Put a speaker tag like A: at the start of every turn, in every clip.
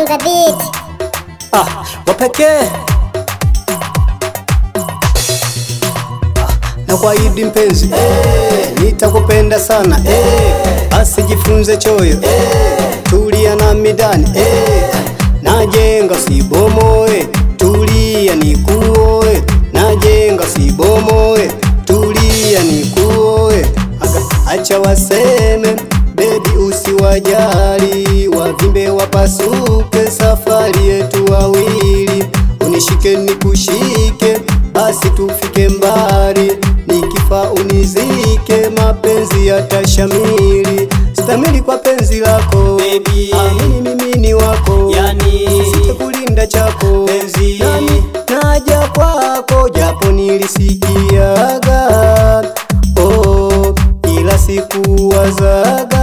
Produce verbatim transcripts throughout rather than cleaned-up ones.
A: the beat.
B: Ah, wapekee na kwa Idi mpenzi, eh, nitakupenda sana, eh, basi jifunze choyo, eh, tulia na midani, eh, najenga sibomoe, tulia nikuoe, najenga sibomoe, tulia nikuoe. Acha waseme baby, usiwajali, wavimbe wapasuke, safari yetu wawili, unishike nikushike, basi tufike mbali, nikifa unizike, mapenzi yatashamili. Sitamili kwa penzi lako baby, amini mimi ni wako, yani sitakulinda chako penzi, nami naja kwako japo nilisikiaga, oh, ila sikuwazaga,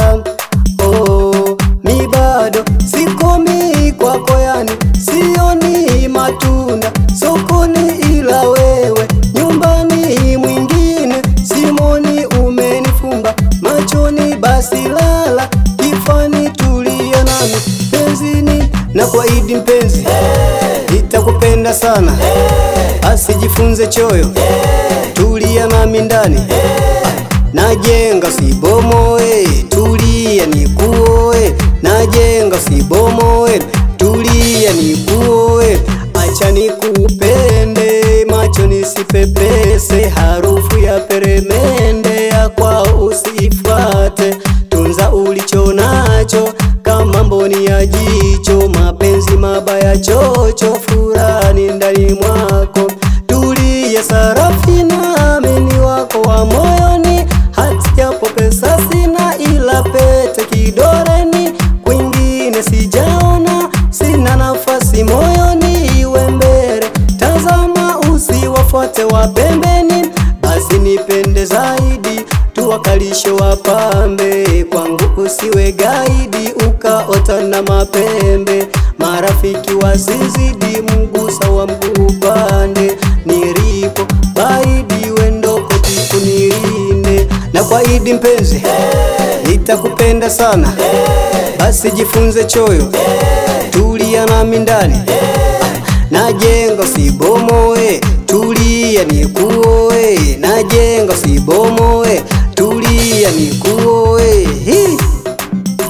B: oh, mi bado sikomi kwako, yani sioni matunda sokoni, ila wewe nyumbani mwingine simoni, umenifumba machoni, basi lala kifani, tulia nami penzini. Na kwa Idi mpenzi, hey, nitakupenda sana, hey, basi jifunze choyo, hey, tulia nami ndani, hey, najenga sibomoe, tulia nikuoe, najenga sibomoe, tulia nikuoe. Acha nikupende, macho nisipepese, harufu ya peremende ya kwao usifate, tunza ulicho nacho kama mboni ya jicho, mapenzi mabaya chocho, furani ndani mwako, tulia Sarafina, amini wako wa moyoni, hata japo pesa sina, ila pete kidoreni, kwingine sijaona, sina nafasi moyoni, iwe mbele tazama, usiwafuate wa pembeni, basi nipende zaidi, tuwakalishe wapambe, kwangu usiwe gaidi, ukaota na mapembe, marafiki wasizidi, mgusa wa mguu upande, nilipo baidi wendo kutiku nilinde. Na kwa Idi mpenzi, hey, nitakupenda sana, hey, basi jifunze choyo, hey, tulia nami ndani, hey, najenga sibomoe, tulia nikuoe, najenga sibomoe, tulia nikuoe. Hii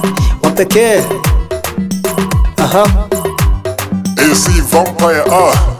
B: wapekee, aha,
C: A C Vampire, ah